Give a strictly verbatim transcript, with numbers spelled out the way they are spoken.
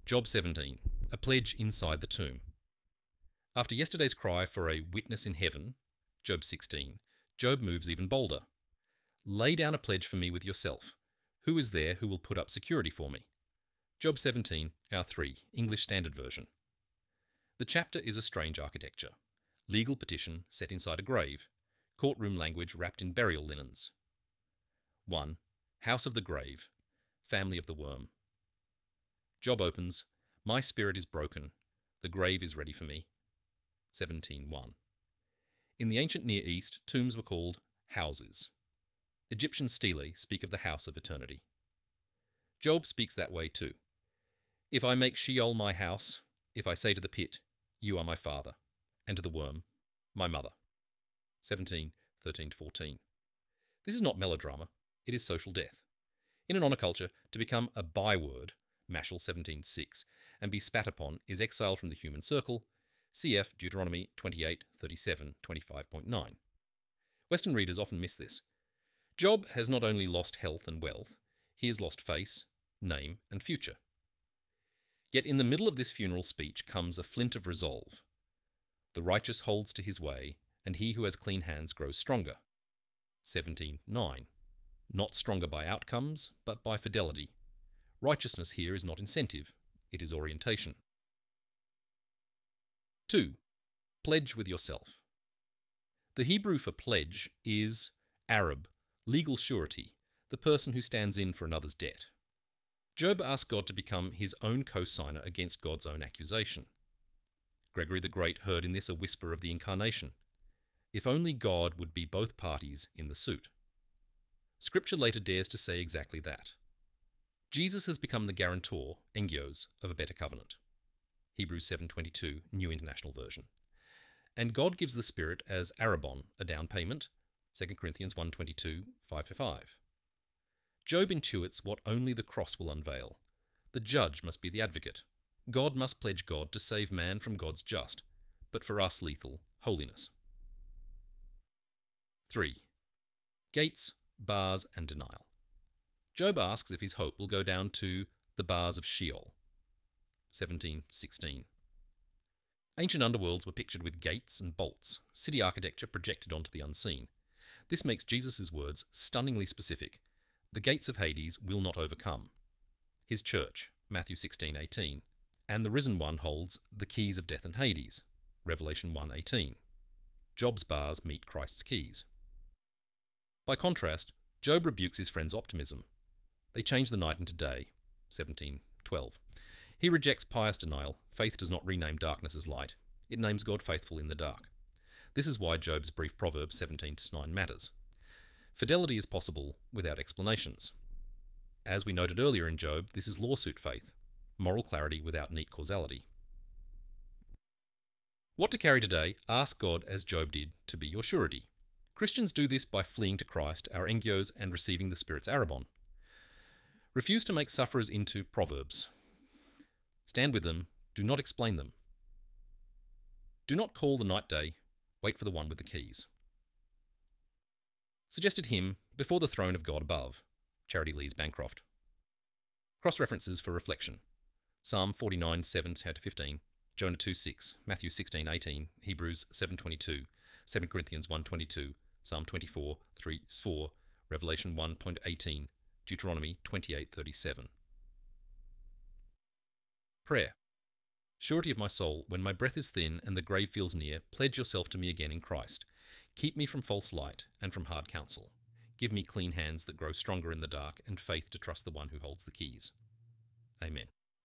Job seventeen, a pledge inside the tomb. After yesterday's cry for a witness in heaven, Job sixteen, Job moves even bolder. Lay down a pledge for me with yourself. Who is there who will put up security for me? Job seventeen, R three, English Standard Version. The chapter is a strange architecture. Legal petition set inside a grave. Courtroom language wrapped in burial linens. one. House of the grave. Family of the worm. Job opens, my spirit is broken. The grave is ready for me. seventeen one. In the ancient Near East, tombs were called houses. Egyptian stelae speak of the house of eternity. Job speaks that way too. If I make Sheol my house, if I say to the pit, you are my father, and to the worm, my mother. seventeen thirteen to fourteen. This is not melodrama, it is social death. In an honor culture, to become a byword, Mashal seventeen six, and be spat upon is exile from the human circle, cf. Deuteronomy twenty-eight thirty-seven twenty-five point nine. Western readers often miss this. Job has not only lost health and wealth, he has lost face, name, and future. Yet in the middle of this funeral speech comes a flint of resolve. The righteous holds to his way, and he who has clean hands grows stronger. seventeen nine. Not stronger by outcomes, but by fidelity. Righteousness here is not incentive, it is orientation. two. Pledge with yourself. The Hebrew for pledge is Arab, legal surety, the person who stands in for another's debt. Job asked God to become his own co-signer against God's own accusation. Gregory the Great heard in this a whisper of the incarnation. If only God would be both parties in the suit. Scripture later dares to say exactly that. Jesus has become the guarantor, engios, of a better covenant. Hebrews seven twenty-two, New International Version. And God gives the Spirit as arabon, a down payment, Second Corinthians one twenty-two, five to five. Job intuits what only the cross will unveil. The judge must be the advocate. God must pledge God to save man from God's just, but for us lethal, holiness. three. Gates, bars, and denial. Job asks if his hope will go down to the bars of Sheol. seventeen sixteen. Ancient underworlds were pictured with gates and bolts, city architecture projected onto the unseen. This makes Jesus' words stunningly specific. The gates of Hades will not overcome. His church, Matthew sixteen eighteen, and the risen one holds the keys of death and Hades, Revelation one eighteen. Job's bars meet Christ's keys. By contrast, Job rebukes his friend's optimism. They change the night into day, seventeen twelve. He rejects pious denial. Faith does not rename darkness as light. It names God faithful in the dark. This is why Job's brief proverb seventeen to nine matters. Fidelity is possible without explanations. As we noted earlier in Job, this is lawsuit faith, moral clarity without neat causality. What to carry today? Ask God, as Job did, to be your surety. Christians do this by fleeing to Christ, our engios, and receiving the Spirit's arabon. Refuse to make sufferers into proverbs. Stand with them, do not explain them. Do not call the night day, wait for the one with the keys. Suggested hymn, Before the Throne of God Above, Charity Lees Bancroft. Cross-references for reflection. Psalm forty-nine seven to fifteen, Jonah two six, Matthew sixteen eighteen, Hebrews seven twenty-two, Second Corinthians one twenty-two, Psalm twenty-four three four, Revelation one eighteen, Deuteronomy twenty-eight thirty-seven. Prayer. Surety of my soul, when my breath is thin and the grave feels near, pledge yourself to me again in Christ. Keep me from false light and from hard counsel. Give me clean hands that grow stronger in the dark and faith to trust the one who holds the keys. Amen.